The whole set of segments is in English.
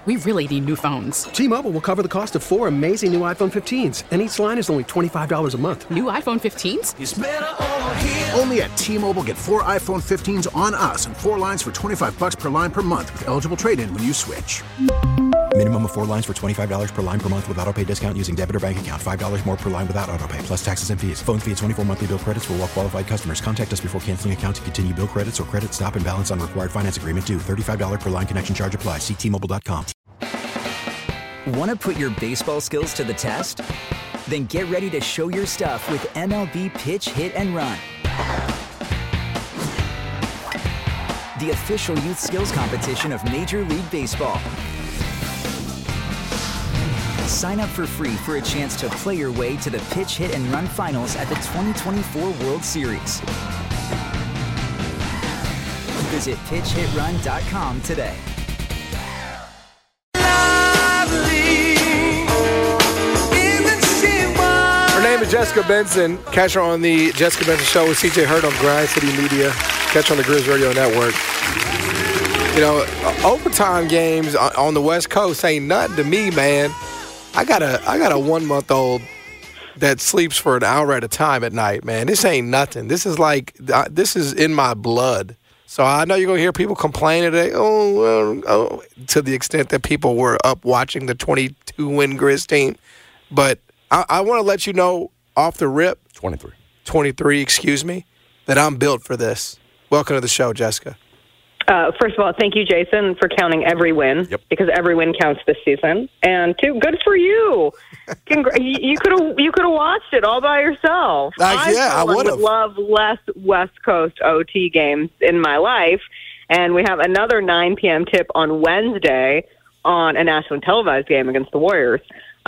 We really need new phones. T-Mobile will cover the cost of 4 amazing new iPhone 15s, and each line is only $25 a month. New iPhone 15s? It's better over here. Only at T-Mobile, get 4 iPhone 15s on us and 4 lines for $25 per line per month with eligible trade-in when you switch. Minimum of 4 lines for $25 per line per month with autopay discount using debit or bank account. $5 more per line without autopay, plus taxes and fees. Phone fee at 24 monthly bill credits for well-qualified customers. Contact us before canceling account to continue bill credits or credit stop and balance on required finance agreement due. $35 per line connection charge applies. See T-Mobile.com. Want to put your baseball skills to the test? Then get ready to show your stuff with MLB Pitch, Hit, and Run. The official youth skills competition of Major League Baseball. Sign up for free for a chance to play your way to the Pitch, Hit, and Run finals at the 2024 World Series. Visit pitchhitrun.com today. Her name is Jessica Benson. Catch her on the Jessica Benson Show with CJ Hurt on Grind City Media. Catch her on the Grizz Radio Network. You know, overtime games on the West Coast ain't nothing to me, man. I got a 1-month-old that sleeps for an hour at a time at night, man. This ain't nothing. This is like this is in my blood. So I know you're gonna hear people complain today. Oh, to the extent that people were up watching the 22-win Grizz team, but I want to let you know off the rip, 23, excuse me, that I'm built for this. Welcome to the show, Jessica. First of all, thank you, Jason, for counting every win, because every win counts this season. And two, good for you. You could have watched it all by yourself. I would have. Love less West Coast OT games in my life, and we have another 9 p.m. tip on Wednesday on a nationally televised game against the Warriors.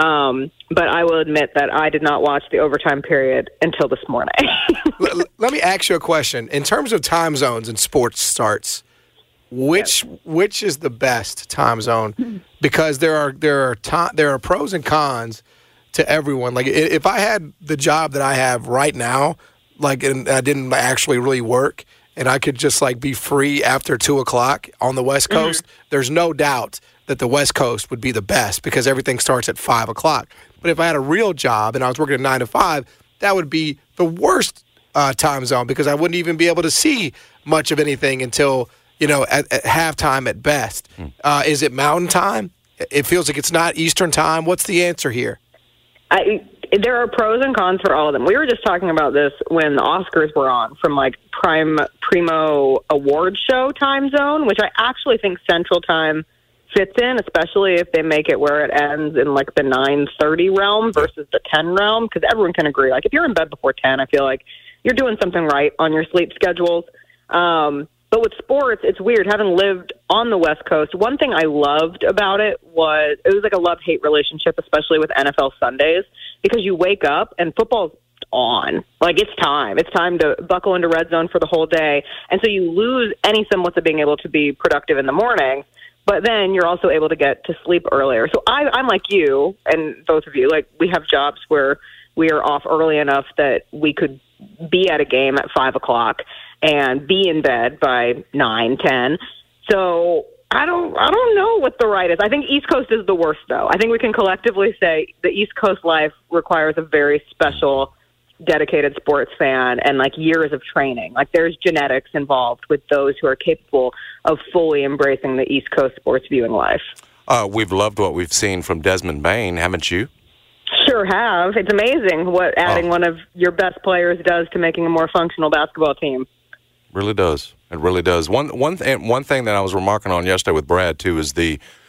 But I will admit that I did not watch the overtime period until this morning. Let me ask you a question. In terms of time zones and sports starts, which is the best time zone? Because there are pros and cons to everyone. Like if I had the job that I have right now, like and I didn't actually really work, and I could just like be free after 2:00 on the West Coast, there's no doubt that the West Coast would be the best because everything starts at 5:00. But if I had a real job and I was working at 9 to 5, that would be the worst time zone because I wouldn't even be able to see much of anything until at halftime at best. Is it Mountain Time? It feels like it's not Eastern Time. What's the answer here? There are pros and cons for all of them. We were just talking about this when the Oscars were on from like Primo award show time zone, which I actually think Central Time fits in, especially if they make it where it ends in like the 9:30 realm versus the 10 realm, because everyone can agree. Like if you're in bed before 10, I feel like you're doing something right on your sleep schedules. But with sports, it's weird. Having lived on the West Coast, one thing I loved about it was like a love-hate relationship, especially with NFL Sundays, because you wake up and football's on. Like, it's time. It's time to buckle into Red Zone for the whole day. And so you lose any semblance of being able to be productive in the morning, but then you're also able to get to sleep earlier. So I'm like you, and both of you, like, we have jobs where we are off early enough that we could be at a game at 5:00 and be in bed by 9, 10. So I don't know what the right is. I think East Coast is the worst, though. I think we can collectively say the East Coast life requires a very special, dedicated sports fan and like years of training. Like there's genetics involved with those who are capable of fully embracing the East Coast sports viewing life. We've loved what we've seen from Desmond Bane, haven't you? Sure have. It's amazing what adding one of your best players does to making a more functional basketball team. Really does. It really does. One thing that I was remarking on yesterday with Brad too is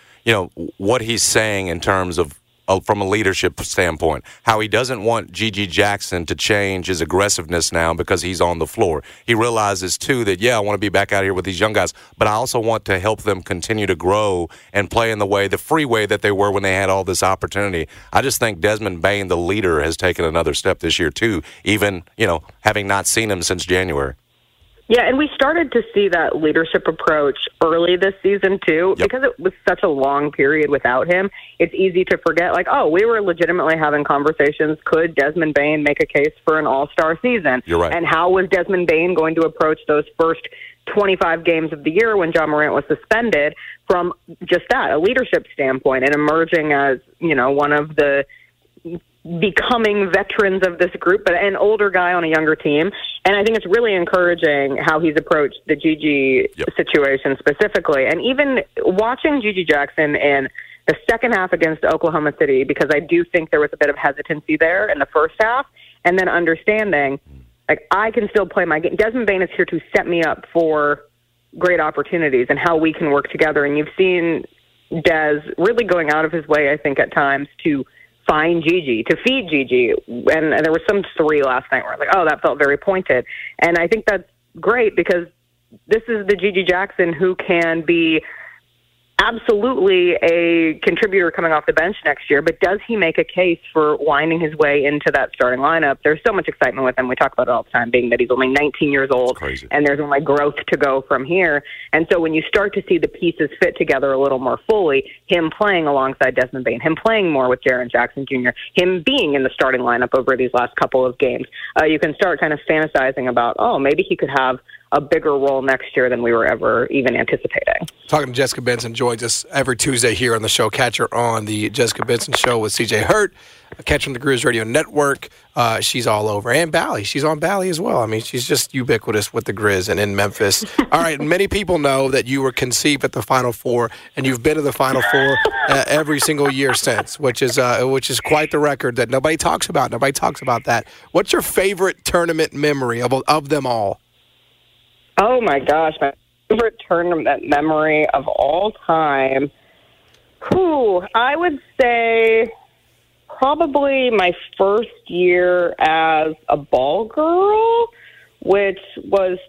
what he's saying in terms of from a leadership standpoint, how he doesn't want Gigi Jackson to change his aggressiveness now because he's on the floor. He realizes too that I want to be back out here with these young guys, but I also want to help them continue to grow and play in the free way that they were when they had all this opportunity. I just think Desmond Bane, the leader, has taken another step this year too, even having not seen him since January. Yeah, and we started to see that leadership approach early this season, too. Yep. Because it was such a long period without him, it's easy to forget, like, oh, we were legitimately having conversations. Could Desmond Bane make a case for an all-star season? You're right. And how was Desmond Bane going to approach those first 25 games of the year when John Morant was suspended from just that, a leadership standpoint, and emerging as, one of the becoming veterans of this group, but an older guy on a younger team. And I think it's really encouraging how he's approached the Gigi situation specifically. And even watching Gigi Jackson in the second half against Oklahoma City, because I do think there was a bit of hesitancy there in the first half, and then understanding, like, I can still play my game. Desmond Bane is here to set me up for great opportunities and how we can work together. And you've seen Des really going out of his way, I think, at times to find Gigi, to feed Gigi. And there was some three last night where I was like, oh, that felt very pointed. And I think that's great because this is the Gigi Jackson who can be absolutely a contributor coming off the bench next year, but does he make a case for winding his way into that starting lineup? There's so much excitement with him. We talk about it all the time, being that he's only 19 years old, and there's only growth to go from here. And so when you start to see the pieces fit together a little more fully, him playing alongside Desmond Bane, him playing more with Jaren Jackson Jr., him being in the starting lineup over these last couple of games, you can start kind of fantasizing about, oh, maybe he could have a bigger role next year than we were ever even anticipating. Talking to Jessica Benson, joins us every Tuesday here on the show. Catch her on the Jessica Benson Show with CJ Hurt. Catch her on the Grizz Radio Network. She's all over. And Bally. She's on Bally as well. I mean, she's just ubiquitous with the Grizz and in Memphis. All right, many people know that you were conceived at the Final Four, and you've been to the Final Four every single year since, which is quite the record that nobody talks about. Nobody talks about that. What's your favorite tournament memory of them all? Oh, my gosh. My favorite tournament memory of all time. I would say probably my first year as a ball girl, which was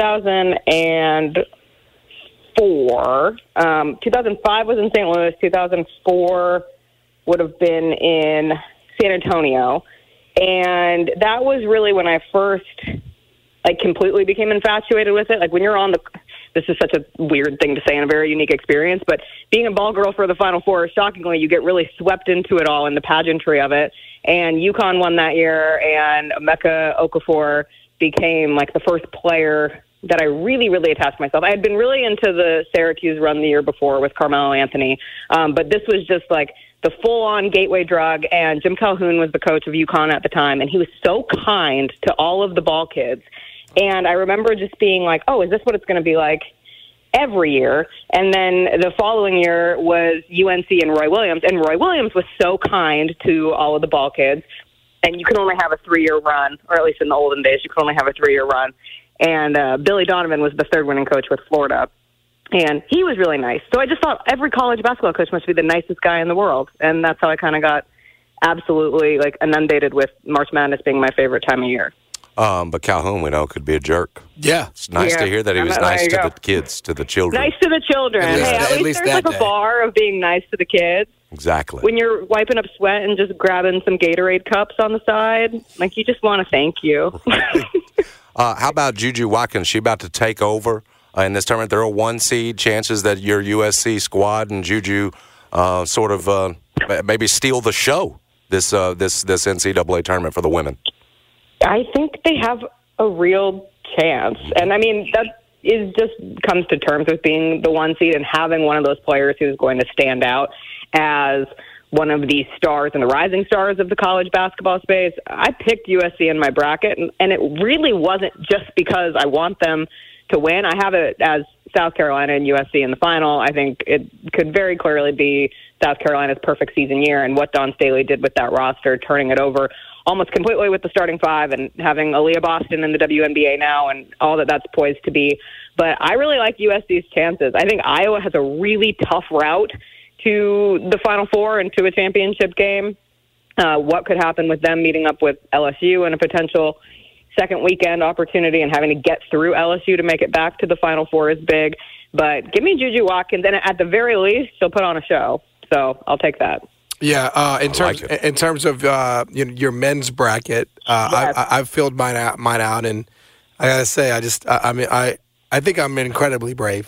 2004. 2005 was in St. Louis. 2004 would have been in San Antonio. And that was really when I first completely became infatuated with it. Like when you're on this is such a weird thing to say and a very unique experience, but being a ball girl for the Final Four, shockingly, you get really swept into it all in the pageantry of it. And UConn won that year, and Emeka Okafor became the first player that I really, really attached myself. I had been really into the Syracuse run the year before with Carmelo Anthony, but this was just the full-on gateway drug, and Jim Calhoun was the coach of UConn at the time, and he was so kind to all of the ball kids. And I remember just being like, oh, is this what it's going to be like every year? And then the following year was UNC and Roy Williams, and Roy Williams was so kind to all of the ball kids, and you could only have a 3-year run, or at least in the olden days, you could only have a 3-year run. And Billy Donovan was the third winning coach with Florida. And he was really nice. So I just thought every college basketball coach must be the nicest guy in the world. And that's how I kind of got absolutely inundated with March Madness being my favorite time of year. But Calhoun, we know, could be a jerk. Yeah. It's nice to hear that he was nice to the kids, to the children. Nice to the children. At least there's a bar of being nice to the kids. Exactly. When you're wiping up sweat and just grabbing some Gatorade cups on the side, you just want to thank you. How about Juju Watkins? She about to take over in this tournament. They're a 1 seed. Chances that your USC squad and Juju sort of maybe steal the show this NCAA tournament for the women. I think they have a real chance. And, I mean, that just comes to terms with being the 1 seed and having one of those players who's going to stand out as one of the stars and the rising stars of the college basketball space. I picked USC in my bracket, and it really wasn't just because I want them to win. I have it as South Carolina and USC in the final. I think it could very clearly be South Carolina's perfect season year, and what Dawn Staley did with that roster, turning it over almost completely with the starting five and having Aaliyah Boston in the WNBA now and all that's poised to be. But I really like USC's chances. I think Iowa has a really tough route to the Final Four and to a championship game. What could happen with them meeting up with LSU and a potential second weekend opportunity and having to get through LSU to make it back to the Final Four is big. But give me Juju Watkins, and at the very least, she'll put on a show. So I'll take that. Yeah, in terms of your men's bracket, I've filled mine out, and I gotta say, I think I'm incredibly brave.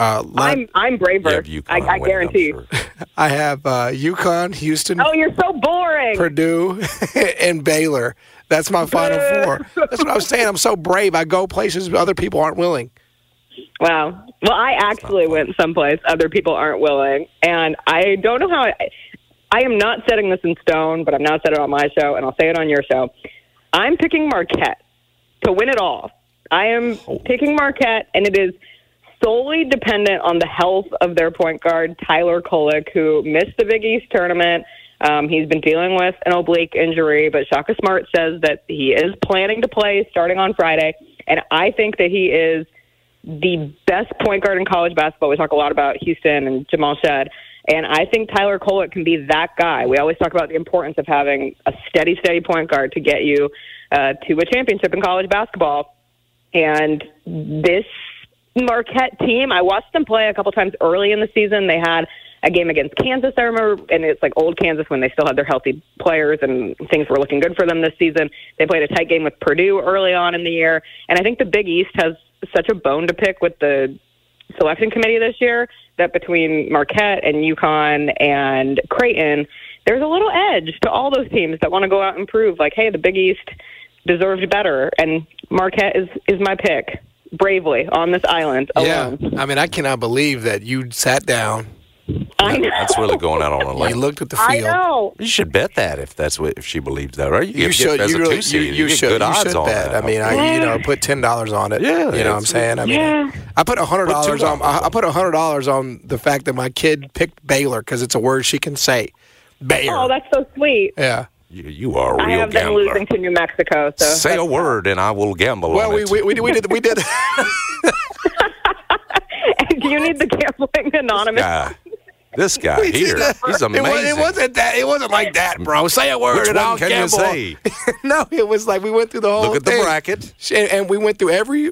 I'm braver. You have UConn I winning, guarantee. I'm sure. I have UConn, Houston, Oh, you're so boring. Purdue, and Baylor. That's my Final Four. That's what I was saying. I'm so brave. I go places other people aren't willing. Wow. Well, I actually went someplace other people aren't willing, and I don't know how. I am not setting this in stone, but I'm not setting it on my show, and I'll say it on your show. I'm picking Marquette to win it all. I am picking Marquette, and it is solely dependent on the health of their point guard, Tyler Kolek, who missed the Big East tournament. He's been dealing with an oblique injury, but Shaka Smart says that he is planning to play starting on Friday, and I think that he is the best point guard in college basketball. We talk a lot about Houston and Jamal Shead, and I think Tyler Kolek can be that guy. We always talk about the importance of having a steady point guard to get you to a championship in college basketball. And this Marquette team, I watched them play a couple times early in the season. They had a game against Kansas, I remember, and it's like old Kansas when they still had their healthy players and things were looking good for them this season. They played a tight game with Purdue early on in the year, and I think the Big East has such a bone to pick with the selection committee this year that between Marquette and UConn and Creighton, there's a little edge to all those teams that want to go out and prove, like, hey, the Big East deserves better, and Marquette is my pick, bravely, on this island alone. Yeah, I mean, I cannot believe that you sat down. I know. That's really going out on a You limb. looked at the field. I know. You should bet that if she believes that, right? You should. As You a really. 2-seed, You get should. good You odds should on bet. that. I mean, put $10 on it. Yeah, you know what I'm saying. I mean, I put $100 on. I put $100 on the fact that my kid picked Baylor because it's a word she can say. Baylor. Oh, that's so sweet. Yeah. You are a I real have them gambler. losing to New Mexico. So Say a word and I will gamble Well, on we it. did. Do you need the gambling anonymous? This guy here, he's amazing. It wasn't that. It wasn't like that, bro. Say a word Which and one I'll can you gamble. say? No, it was like we went through the whole Look at the thing. bracket. And we went through every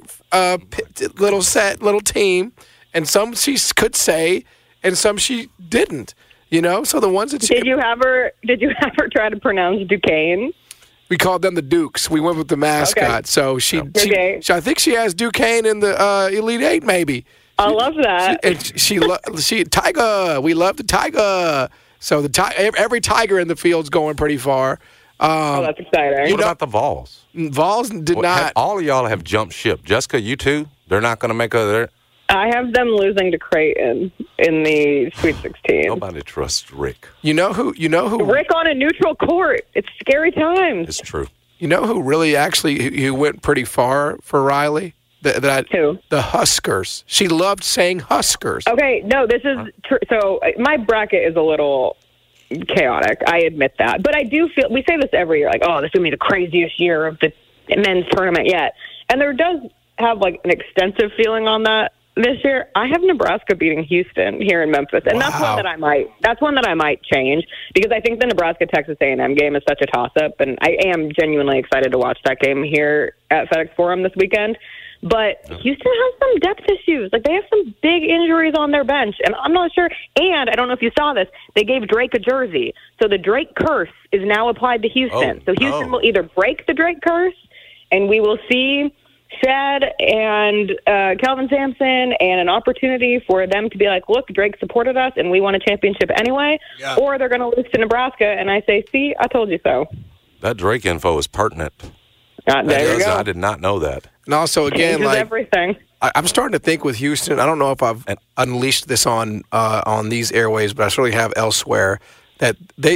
little team, and some she could say, and some she didn't. You know, so the ones that Did you ever try to pronounce Duquesne? we called them the Dukes. We went with the mascot. Okay. So she I think she has Duquesne in the Elite Eight, maybe. I love that. She Tiger. We love the Tiger. So every Tiger in the field's going pretty far. Oh, that's exciting. What about the Vols? Vols did not. All of y'all have jumped ship. Jessica, you too? They're not going to make a... I have them losing to Creighton in the Sweet 16. Nobody trusts Rick. You know who? Rick on a neutral court. It's scary times. It's true. You know who really actually who went pretty far for Riley? Who? The Huskers. She loved saying Huskers. Okay, no, this is so my bracket is a little chaotic. I admit that. But I do feel, we say this every year, like, oh, this is going to be the craziest year of the men's tournament yet. And there does have like an extensive feeling on that this year. I have Nebraska beating Houston here in Memphis. And that's one that I might change because I think the Nebraska-Texas A&M game is such a toss-up. And I am genuinely excited to watch that game here at FedEx Forum this weekend. But Houston has some depth issues. Like, they have some big injuries on their bench, and I'm not sure. And I don't know if you saw this. They gave Drake a jersey. So the Drake curse is now applied to Houston. So Houston will either break the Drake curse, and we will see Shad and Kelvin Sampson and an opportunity for them to be like, look, Drake supported us, and we won a championship anyway. Yeah. Or they're going to lose to Nebraska, and I say, see, I told you so. That Drake info is pertinent. There you go. I did not know that. And also, again, like everything. I'm starting to think with Houston. I don't know if I've unleashed this on these airways, but I surely have elsewhere. That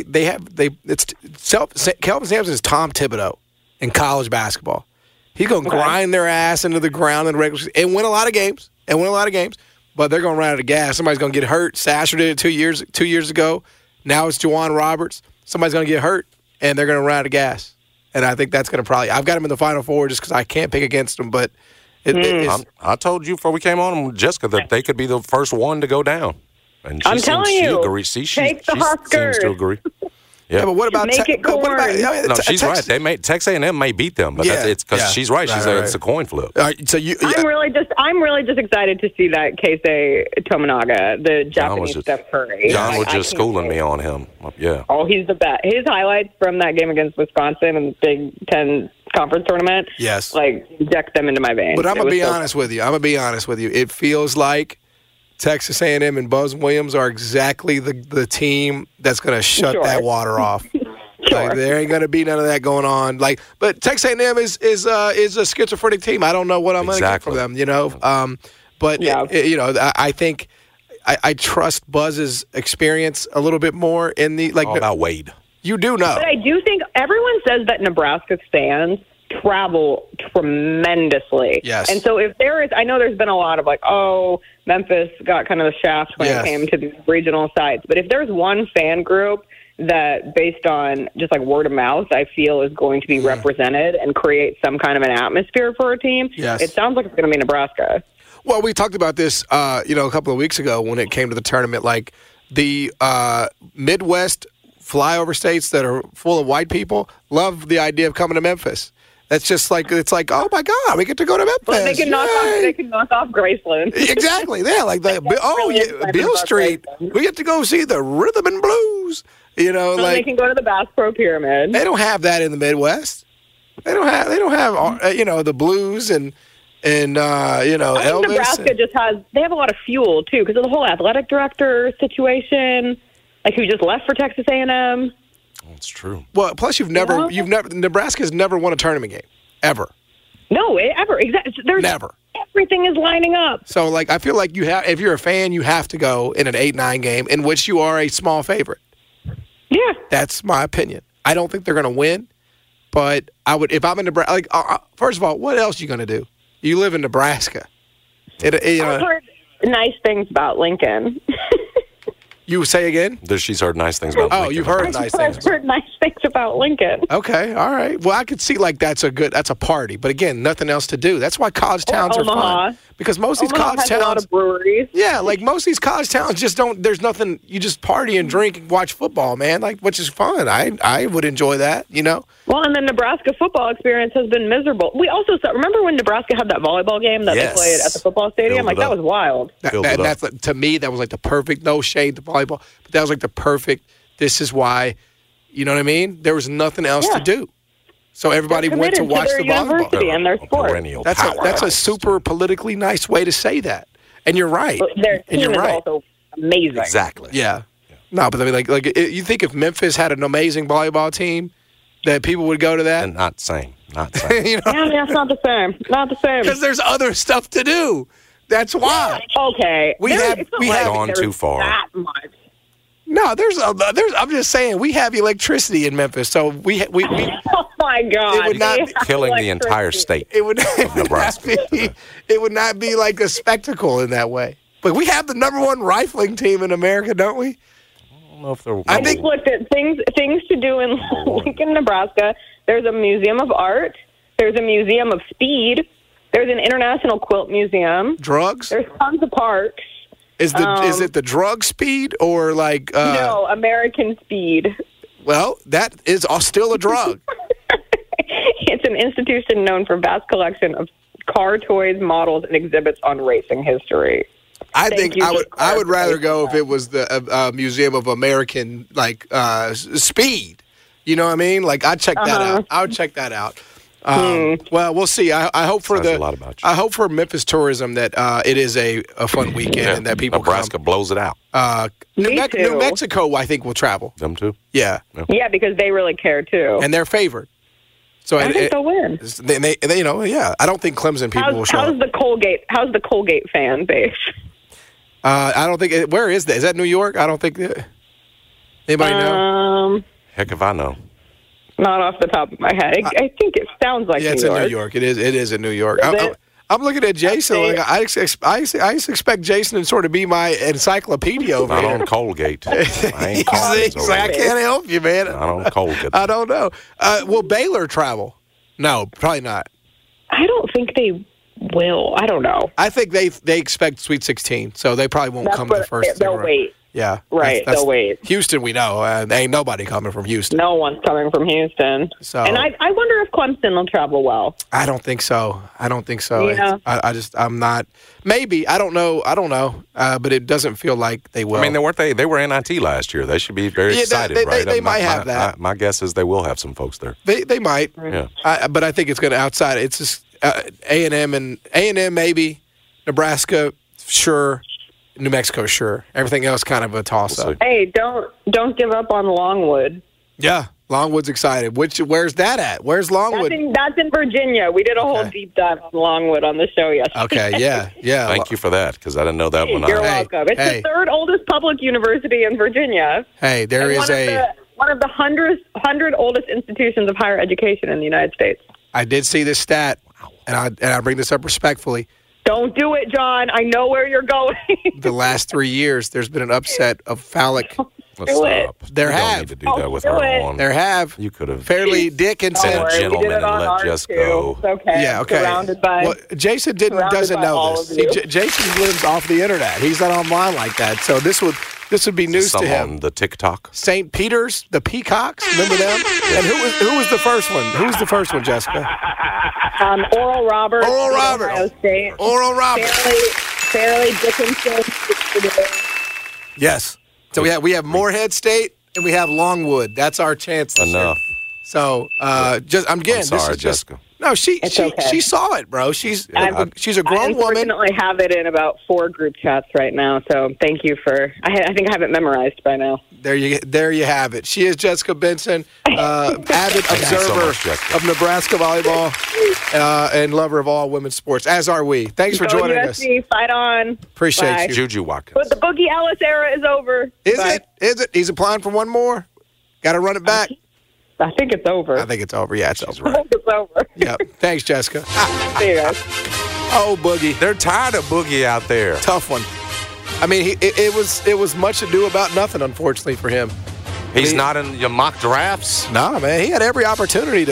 Kelvin Sampson is Tom Thibodeau in college basketball. He's going to grind their ass into the ground in regular season and win a lot of games. But they're going to run out of gas. Somebody's going to get hurt. Sasher did it 2 years ago. Now it's Juwan Roberts. Somebody's going to get hurt, and they're going to run out of gas. And I think that's going to probably – I've got him in the Final Four just because I can't pick against them. But I told you before we came on, Jessica, that they could be the first one to go down. And I'm telling you, take the Huskers. Seems to agree. Yeah, but what about make it corn? No, she's right. Texas A&M may beat them, but it's because she's right. It's a coin flip. So I'm really just excited to see that Keisei Tominaga, the Japanese Steph Curry. John was just schooling me on him. Yeah. Oh, he's the best. His highlights from that game against Wisconsin in the Big Ten conference tournament. Yes. Like, deck them into my veins. But I'm It going to was be so honest with you. I'm going to be honest with you. It feels like Texas A&M and Buzz Williams are exactly the team that's going to shut Sure. that water off. Sure. Like, there ain't going to be none of that going on. Like, but Texas A&M is a schizophrenic team. I don't know what I'm going to get from them, you know. But Yeah. I think I trust Buzz's experience a little bit more in the like. All about Wade. You do know. But I do think everyone says that Nebraska fans travel tremendously. Yes. And so if there is, I know there's been a lot of like, oh, Memphis got kind of the shaft when Yes. it came to these regional sites. But if there's one fan group that, based on just like word of mouth, I feel is going to be represented and create some kind of an atmosphere for a team, Yes. it sounds like it's going to be Nebraska. Well, we talked about this, a couple of weeks ago when it came to the tournament. Like the Midwest flyover states that are full of white people love the idea of coming to Memphis. That's just like it's like, oh my God, we get to go to Memphis. Well, they can knock off Graceland. Exactly. Yeah, like the really excited Beale about Street. Graceland. We get to go see the rhythm and blues. You know, So they like can go to the Bass Pro Pyramid. they don't have that in the Midwest. They don't have the blues and I think Elvis. Nebraska just they have a lot of fuel too because of the whole athletic director situation, like who just left for Texas A&M. That's true. Well, plus Nebraska's never won a tournament game ever. No, ever exactly. There's Never. Everything is lining up. So like I feel like if you're a fan, you have to go in an 8-9 game in which you are a small favorite. Yeah. That's my opinion. I don't think they're going to win, but I would if I'm in Nebraska. Like first of all, what else are you going to do? You live in Nebraska. I've heard nice things about Lincoln. You say again? She's heard nice things about Lincoln. You've heard nice things. I've heard nice things about Lincoln. Okay, all right. Well, I could see like that's a party, but again, nothing else to do. That's why college towns are Omaha. fun because most of these Omaha college has towns, a lot of breweries. yeah, like most of these college towns just don't. There's nothing. You just party and drink and watch football, man. Like, which is fun. I would enjoy that. You know. Well, and the Nebraska football experience has been miserable. We also remember when Nebraska had that volleyball game that Yes. they played at the football stadium? Filled Like, it that up. was wild. That's like, to me, that was like the perfect. No shade to volleyball, but that was like the perfect. This is why. You know what I mean? There was nothing else to do, so everybody They're went to committed watch their the volleyball. university and their sport. Perennial That's power. a super politically nice way to say that, and you're right. Their and team you're is right. also amazing. Exactly. Yeah. No, but I mean, you think if Memphis had an amazing volleyball team, that people would go to that? And not same. Not same. You know, Yeah, that's not the same. Not the same. because there's other stuff to do. That's why. Okay. We There- have- it's not we like have gone there's too far. That much. No, there's. I'm just saying we have electricity in Memphis, so we Oh my God! It would not They be have Killing the entire electricity. state. it would Nebraska. it would not be like a spectacle in that way. But we have the #1 rifling team in America, don't we? I don't know if they're. I I think- just looked at things to do in Lincoln, Nebraska. There's a museum of art. There's a museum of speed. There's an international quilt museum. Drugs There's tons of parks. is it the drug speed or like? No, American Speed. Well, that is still a drug. It's an institution known for vast collection of car, toys, models, and exhibits on racing history. I Thank think you I for would rather go if clarifying it was the Museum of American speed. You know what I mean? Like I'd check that out. I would check that out. Well, we'll see. I hope for Says a lot about you. I hope for Memphis tourism that it is a fun weekend and that people Nebraska blows it out. New Me too. New Mexico, I think, will travel. Them too. Yeah, Yeah, because they really care too. and they're favored. So I think they'll win. they yeah. I don't think Clemson people will show up. How's the Colgate fan base? I don't think. Where is that? Is that New York? I don't think. Anybody know? Heck if I know. Not off the top of my head. I think it sounds like Yeah, it's New in York. New York. It is in New York. Is it? I'm looking at Jason. Okay. Like, I expect Jason to sort of be my encyclopedia over Not here. on Colgate. I ain't Colgate. See, I can't help you, man. Not on Colgate. I don't know. Will Baylor travel? No, probably not. I don't think they will. I don't know. I think they expect Sweet 16, so they probably won't That's come to the what first. they'll round. wait. Yeah. Right, they'll wait. Houston, we know. Ain't nobody coming from Houston. No one's coming from Houston. So, and I wonder if Clemson will travel well. I don't think so. Yeah. I'm not. Maybe. I don't know. But it doesn't feel like they will. I mean, they were NIT last year. They should be very excited, right? They might have that. My guess is they will have some folks there. They might. Yeah. But I think it's going to outside. It's just A&M maybe. Nebraska, sure. New Mexico, sure. Everything else kind of a toss-up. Hey, don't give up on Longwood. Yeah, Longwood's excited. Where's that at? Where's Longwood? That's in Virginia. We did a whole deep dive on Longwood on the show yesterday. Okay, yeah. Thank you for that, because I didn't know that one. You're welcome. It's the third oldest public university in Virginia. Hey, there is one of the 100 oldest institutions of higher education in the United States. I did see this stat, and I bring this up respectfully. Don't do it, John. I know where you're going. The last 3 years, there's been an upset of phallic. Let's stop. There you have. don't need to do that with her on. There have. You could have. Fairleigh Dickinson. Been a gentleman and let Jess go. It's okay. Yeah, okay. Surrounded by. Well, Jason doesn't know this. See, Jason lives off the internet. He's not online like that. So this would be news to him. On the TikTok. St. Peter's, the Peacocks. Remember them? And who was the first one? Who was the first one, Jessica? Oral Roberts. Ohio State. Oral Roberts. Fairleigh Dickinson. Yes. So we have Morehead State and we have Longwood. That's our chance. Enough. So I'm sorry, Jessica. No, she okay. saw it, bro. She's a grown woman. I unfortunately have it in about 4 group chats right now. So thank you for. I think I have it memorized by now. There you have it. She is Jessica Benson, avid observer of Nebraska volleyball and lover of all women's sports, as are we. Thanks for joining us. Fight on. Appreciate you. Juju Watkins. But the Boogie Ellis era is over. Is it? He's applying for one more? Got to run it back? I think it's over. I think it's over. Yeah, it's over. I think it's over. Yep. Thanks, Jessica. See you guys. Oh, Boogie. They're tired of Boogie out there. Tough one. I mean, it was much ado about nothing, unfortunately, for him. He's not in your mock drafts? No, man. He had every opportunity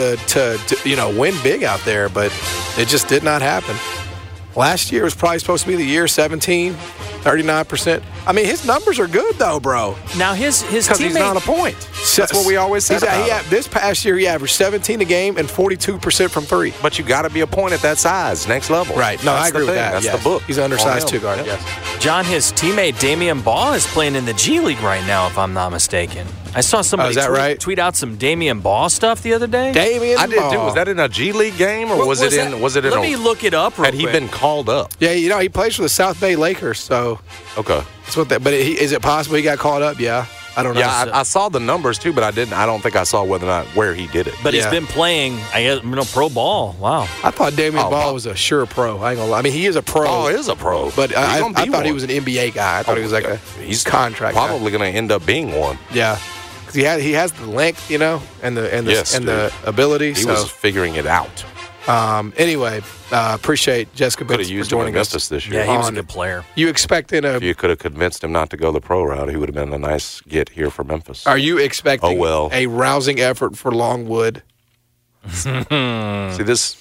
to win big out there, but it just did not happen. Last year was probably supposed to be the year, 17, 39%. I mean, his numbers are good, though, bro. Now, his Because teammate... he's not a point. That's what we always say. This past year, he averaged 17 a game and 42% from 3. But you got to be a point at that size, next level. Right. No, I agree with that. That's yes. the book. He's an undersized two-guard, yes. John, his teammate Damian Baugh is playing in the G League right now, if I'm not mistaken. I saw somebody tweet out some Damian Baugh stuff the other day. I did too. Was that in a G League game or was it in? Let me look it up. Had he been called up? Yeah, he plays for the South Bay Lakers. So okay, that's what that. But is it possible he got called up? Yeah, I don't know. Yeah, I saw the numbers too, but I don't think I saw whether or not where he did it. But he's been playing, pro ball. Wow. I thought Damian Baugh was a sure pro. I ain't gonna lie. I mean, he is a pro. Oh, is a pro. But I thought he was an NBA guy. I thought he was like he's contract. Probably going to end up being one. Yeah. He has the length, and the ability. He was figuring it out. Anyway, appreciate Jessica Benson for joining us this year. Yeah, he was a good player. You expecting if you could have convinced him not to go the pro route, he would have been a nice get here for Memphis. Are you expecting a rousing effort for Longwood? See, this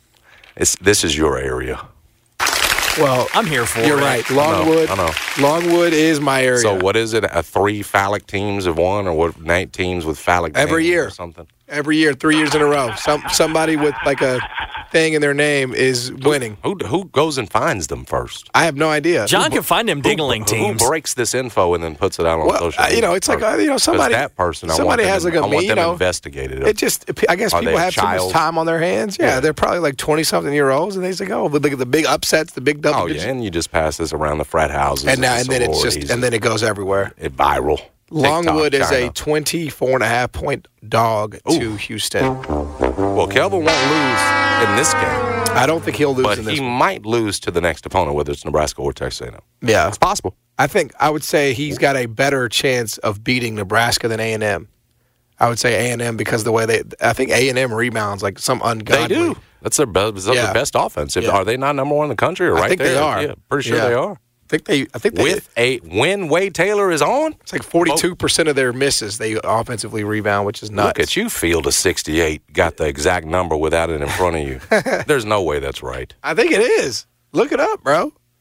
is your area. Well, I'm here for it. You're right. Longwood. I know. Longwood is my area. So what is it? 3 phallic teams have won, or what? 9 teams with phallic every year or something. Every year, 3 years in a row. Somebody with like a thing in their name is winning. Who goes and finds them first? I have no idea. John can find them dingling teams. Who breaks this info and then puts it out on social media? It's like somebody. That person. Somebody has like a I want them investigated. It just. I guess people have so much time on their hands. Yeah, they're probably like 20-something-year-olds, and they say, "Oh, but look at the big upsets, the big double." Oh yeah, and you just pass this around the frat houses, and then it goes everywhere. It viral. Longwood is a 24.5 point dog to Houston. Well, Kelvin won't lose in this game. I don't think he'll lose in this one. one. He might lose to the next opponent, whether it's Nebraska or Texas A&M. Yeah. It's possible. I would say he's got a better chance of beating Nebraska than A&M. I would say A&M because the way I think A&M rebounds like some ungodly. They do. That's their best offense. Are they not number 1 in the country or right there? I think they are. Yeah, pretty sure they are. I think they when Wade Taylor is on, it's like 42% of their misses they offensively rebound, which is nuts. Look at you, field of 68, got the exact number without it in front of you. There's no way that's right. I think it is. Look it up, bro.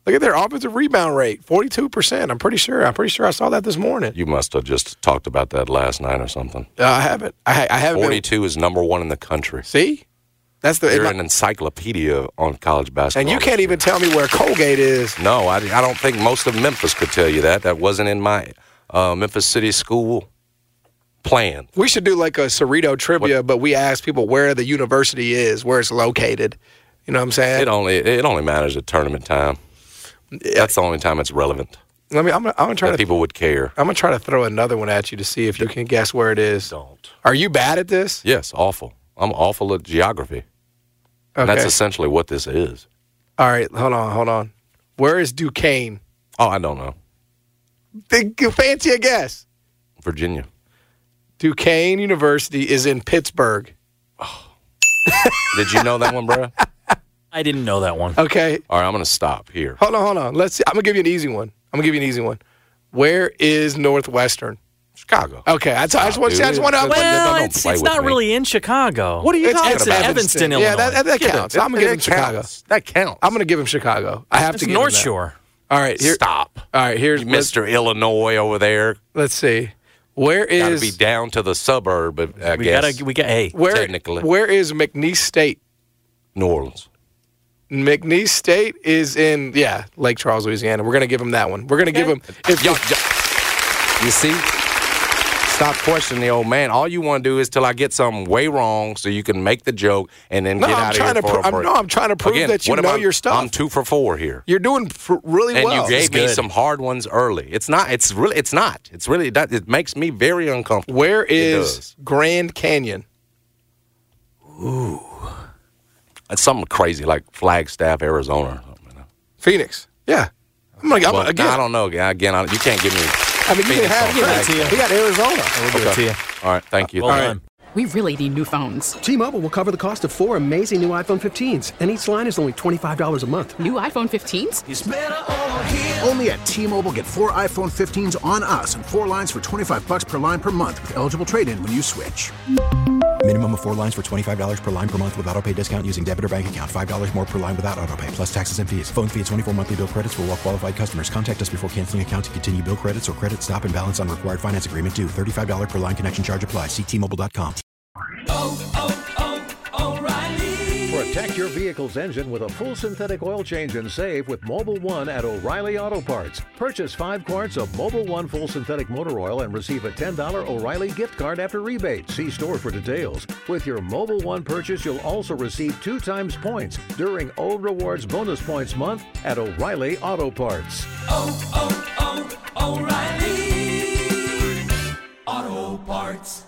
Look at their offensive rebound rate, 42%. I'm pretty sure I saw that this morning. You must have just talked about that last night or something. I haven't. I haven't. 42 is number 1 in the country. See? You're an encyclopedia on college basketball. And you can't even tell me where Colgate is. No, I don't think most of Memphis could tell you that. That wasn't in my Memphis City school plan. We should do like a Cerrito trivia, but we ask people where the university is, where it's located. You know what I'm saying? It only matters at tournament time. That's the only time it's relevant. I'm gonna try that people would care. I'm gonna try to throw another one at you to see if you can guess where it is. Don't. Are you bad at this? Yes, awful. I'm awful at geography. Okay. And that's essentially what this is. All right, hold on. Where is Duquesne? Oh, I don't know. Fancy a guess. Virginia. Duquesne University is in Pittsburgh. Oh. Did you know that one, bro? I didn't know that one. Okay. All right, I'm going to stop here. Hold on. Let's see. I'm going to give you an easy one. Where is Northwestern? Chicago. Okay. I just want to. Well, it's not really in Chicago. What are you talking about? It's Evanston, Illinois. Yeah, that counts. I'm going to give him Chicago. That counts. I'm going to give him Chicago. I have to give North him that. Shore. All right. Stop. All right. Here's Mr. Illinois over there. Let's see. Where is? Got to be down to the suburb, I guess. Technically. Where is McNeese State? New Orleans. McNeese State is in, Lake Charles, Louisiana. We're going to give him that one. We're going to give him. You see? Stop questioning the old man. All you want to do is till I get something way wrong so you can make the joke and then get out of here I'm trying to prove that you know your stuff. I'm 2 for 4 here. You're doing really well. And you gave me some hard ones early. It's not. It makes me very uncomfortable. Where is Grand Canyon? Ooh. It's something crazy like Flagstaff, Arizona. Phoenix. Yeah. Again. I don't know. Again, you can't give me. I mean, you can have it. We got Arizona. We'll give it to you. All right. Thank you. Well done. We really need new phones. T-Mobile will cover the cost of 4 amazing new iPhone 15s, and each line is only $25 a month. New iPhone 15s? It's better over here. Only at T-Mobile, get 4 iPhone 15s on us and 4 lines for $25 per line per month with eligible trade-in when you switch. Minimum of 4 lines for $25 per line per month with autopay discount using debit or bank account. $5 more per line without autopay, plus taxes and fees. Phone fee at 24 monthly bill credits for well-qualified customers. Contact us before canceling account to continue bill credits or credit stop and balance on required finance agreement due. $35 per line connection charge applies. See T-Mobile.com. O'Reilly. Protect your vehicle's engine with a full synthetic oil change and save with Mobil 1 at O'Reilly Auto Parts. Purchase 5 quarts of Mobil 1 full synthetic motor oil and receive a $10 O'Reilly gift card after rebate. See store for details. With your Mobil 1 purchase, you'll also receive 2 times points during O Rewards Bonus Points Month at O'Reilly Auto Parts. O'Reilly Auto Parts.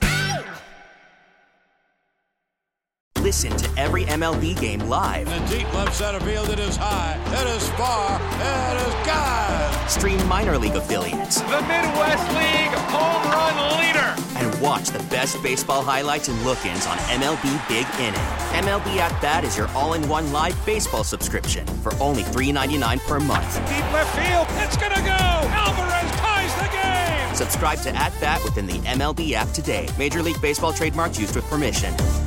Listen to every MLB game live. In the deep left center field, it is high, it is far, it is gone. Stream minor league affiliates. The Midwest League home run leader. And watch the best baseball highlights and look-ins on MLB Big Inning. MLB At Bat is your all-in-one live baseball subscription for only $3.99 per month. Deep left field, it's gonna go. Alvarez ties the game. Subscribe to At Bat within the MLB app today. Major League Baseball trademarks used with permission.